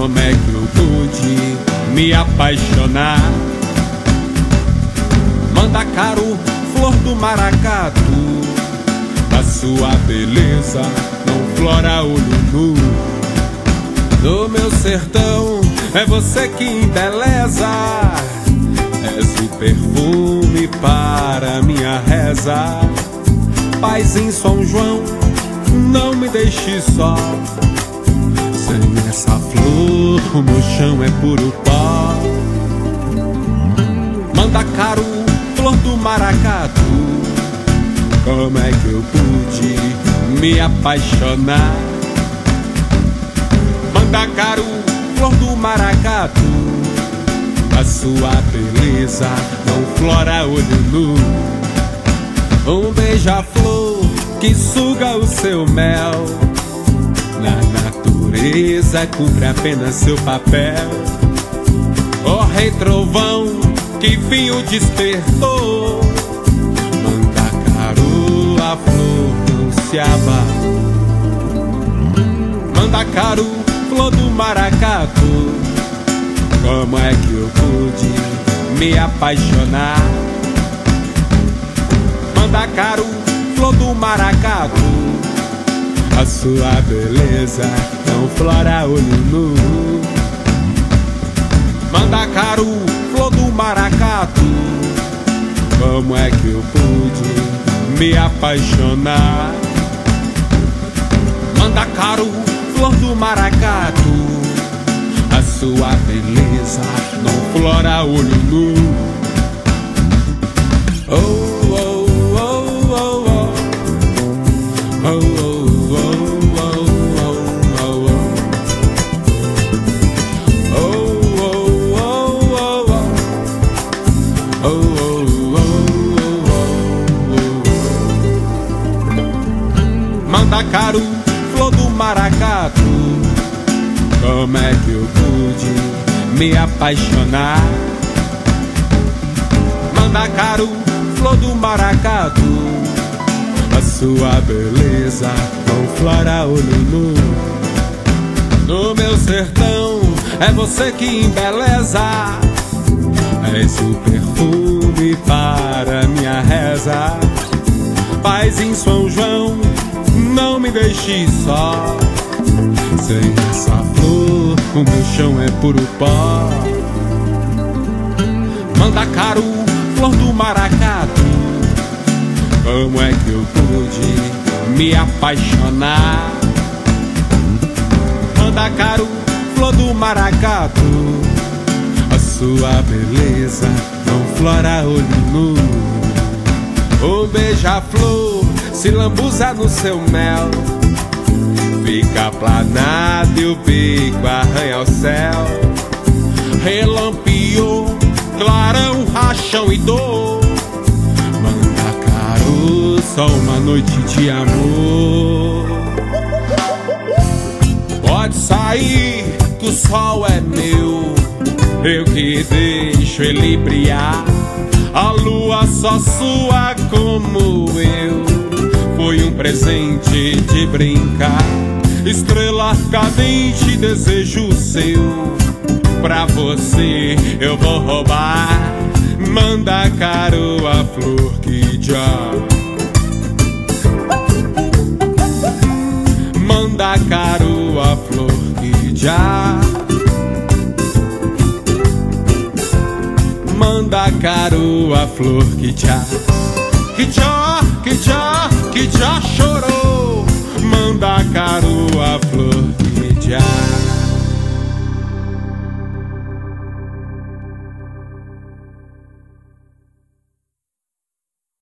Como é que eu pude me apaixonar? Mandacaru, flor do maracatu, a sua beleza não flora olho nu. No meu sertão é você que embeleza, és o perfume para minha reza. Paz em São João, não me deixe só. Sem essa flor, o meu chão é puro pó. Mandacaru, flor do maracatu, como é que eu pude me apaixonar? Mandacaru, flor do maracatu, a sua beleza não flora olho nu. Um beija-flor que suga o seu mel, na natureza cumpre apenas seu papel. Ó rei trovão que vinho despertou, Mandacaru, a flor não se abala. Mandacaru, flor do maracatu, como é que eu pude me apaixonar? Mandacaru, flor do maracatu, a sua beleza não flora olho nu. Mandacaru, flor do maracatu, como é que eu pude me apaixonar? Mandacaru, flor do maracatu, a sua beleza não flora olho nu. Oh, oh, oh, oh, oh. Oh, oh, oh, oh, oh, oh, oh. Oh, oh, oh, oh, oh. Oh, oh, oh, oh. Mandacaru, flor do maracatu, como é que eu pude me apaixonar? Mandacaru, flor do maracatu, a sua beleza não flora olho nu. No meu sertão é você que embeleza, és o perfume para minha reza. Paz em São João, não me deixe só. Sem essa flor, o meu chão é puro pó. Mandacaru, flor do maracatu, como é que eu pude me apaixonar? Mandacaru, flor do maracatu, a sua beleza não flora olho nu. Um beija-flor se lambuza no seu mel, fica planado e o bico arranha o céu. Relampiou, clarão, rachão e dor, Mandacaru, só uma noite de amor. Pode sair, que o sol é meu, eu que deixo ele brilhar. A lua só sua como eu, foi um presente de brincar. Estrela cadente, desejo seu, pra você eu vou roubar. Mandacaru, a flor que já. Mandacaru, a flor que já. Mandacaru, a flor que já. Que já chorou. Mandacaru, a flor